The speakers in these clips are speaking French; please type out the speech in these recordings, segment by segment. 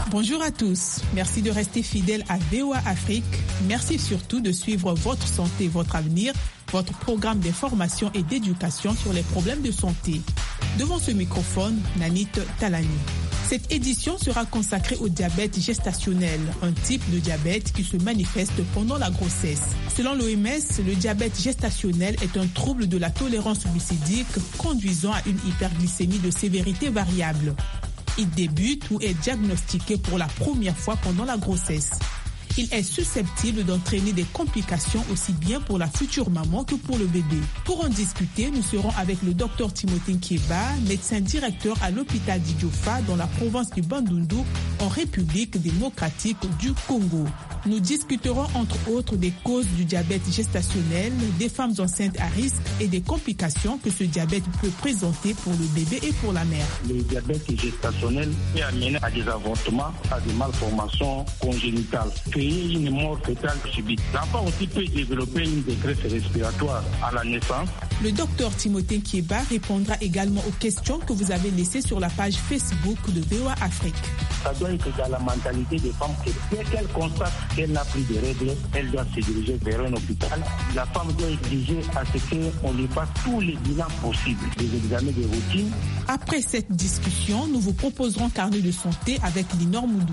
Bonjour à tous. Merci de rester fidèles à VOA Afrique. Merci surtout de suivre Votre santé, votre avenir, votre programme d'information et d'éducation sur les problèmes de santé. Devant ce microphone, Nanit Talani. Cette édition sera consacrée au diabète gestationnel, un type de diabète qui se manifeste pendant la grossesse. Selon l'OMS, le diabète gestationnel est un trouble de la tolérance glucidique conduisant à une hyperglycémie de sévérité variable. Il débute ou est diagnostiqué pour la première fois pendant la grossesse. Il est susceptible d'entraîner des complications aussi bien pour la future maman que pour le bébé. Pour en discuter, nous serons avec le Dr Timothée Nkieba, médecin directeur à l'hôpital d'Idiofa dans la province du Bandundu, en République démocratique du Congo. Nous discuterons entre autres des causes du diabète gestationnel, des femmes enceintes à risque et des complications que ce diabète peut présenter pour le bébé et pour la mère. Le diabète gestationnel peut amener à des avortements, à des malformations congénitales, créer une mort fœtale subite. L'enfant aussi peut développer une détresse respiratoire à la naissance. Le docteur Timothée Nkieba répondra également aux questions que vous avez laissées sur la page Facebook de VOA Afrique. Ça doit être dans la mentalité des femmes que dès qu'elle constate qu'elle n'a plus de règles, elle doit se diriger vers un hôpital. La femme doit exiger à ce qu'on lui fasse tous les bilans possibles, des examens de routine. Après cette discussion, nous vous proposerons Carnet de santé avec Linor Moudou.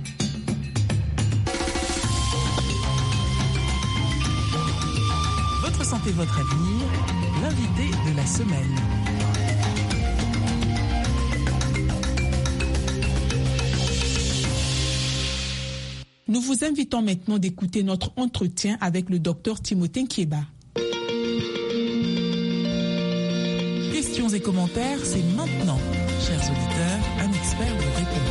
Votre santé, votre avenir, l'invité de la semaine. Nous vous invitons maintenant d'écouter notre entretien avec le docteur Timothée Nkieba. Questions et commentaires, c'est maintenant. Chers auditeurs, un expert vous répond.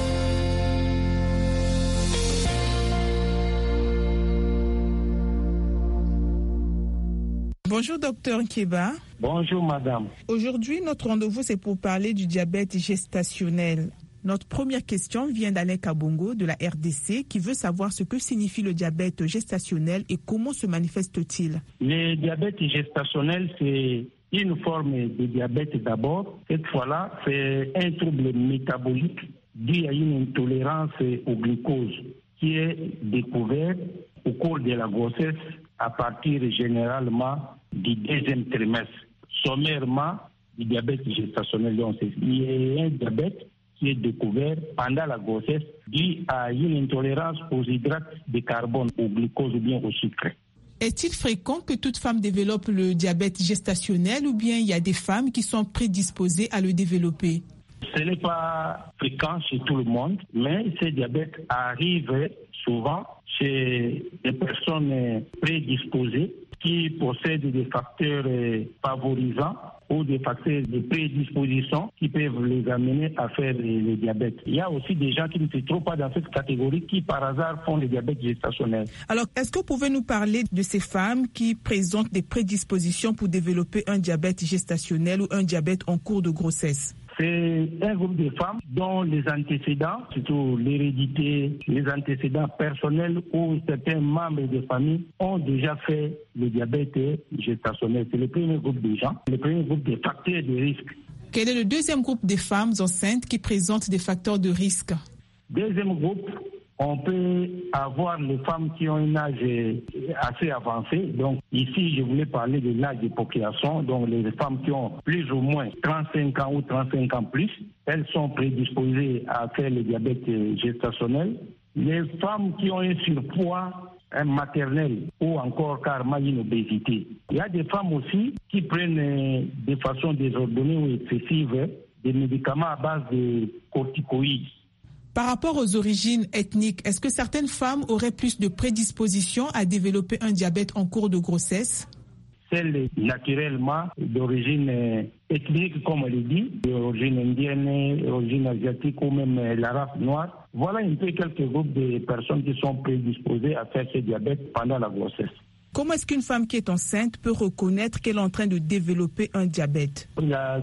Bonjour docteur Nkieba. Bonjour madame. Aujourd'hui, notre rendez-vous, c'est pour parler du diabète gestationnel. Notre première question vient d'Alain Kabongo de la RDC qui veut savoir ce que signifie le diabète gestationnel et comment se manifeste-t-il. Le diabète gestationnel, c'est une forme de diabète d'abord. Cette fois-là, c'est un trouble métabolique dû à une intolérance au glucose qui est découvert au cours de la grossesse à partir généralement du deuxième trimestre. Sommairement, du diabète gestationnel, donc il y a un diabète qui est découvert pendant la grossesse dû à une intolérance aux hydrates de carbone, au glucose ou bien au sucre. Est-il fréquent que toute femme développe le diabète gestationnel ou bien il y a des femmes qui sont prédisposées à le développer? Ce n'est pas fréquent chez tout le monde, mais ce diabète arrive souvent chez des personnes prédisposées qui possèdent des facteurs favorisants ou des facteurs de prédisposition qui peuvent les amener à faire le diabète. Il y a aussi des gens qui ne se trouvent pas dans cette catégorie qui par hasard font le diabète gestationnel. Alors, est-ce que vous pouvez nous parler de ces femmes qui présentent des prédispositions pour développer un diabète gestationnel ou un diabète en cours de grossesse? C'est un groupe de femmes dont les antécédents, surtout l'hérédité, les antécédents personnels ou certains membres de famille ont déjà fait le diabète gestationnel. C'est le premier groupe de gens, le premier groupe de facteurs de risque. Quel est le deuxième groupe de femmes enceintes qui présentent des facteurs de risque? Deuxième groupe, on peut avoir les femmes qui ont un âge assez avancé. Donc ici, je voulais parler de l'âge de population. Donc les femmes qui ont plus ou moins 35 ans ou 35 ans plus, elles sont prédisposées à faire le diabète gestationnel. Les femmes qui ont un surpoids maternel ou encore carrément une obésité. Il y a des femmes aussi qui prennent de façon désordonnée ou excessive des médicaments à base de corticoïdes. Par rapport aux origines ethniques, est-ce que certaines femmes auraient plus de prédisposition à développer un diabète en cours de grossesse? Celles naturellement d'origine ethnique, comme on le dit, d'origine indienne, d'origine asiatique ou même la race noire. Voilà un peu quelques groupes de personnes qui sont prédisposées à faire ce diabète pendant la grossesse. Comment est-ce qu'une femme qui est enceinte peut reconnaître qu'elle est en train de développer un diabète? La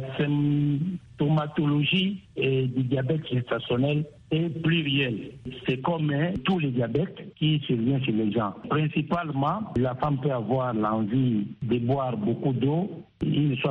symptomatologie du diabète gestationnel est plurielle. C'est comme tous les diabètes qui surviennent chez les gens. Principalement, la femme peut avoir l'envie de boire beaucoup d'eau. Il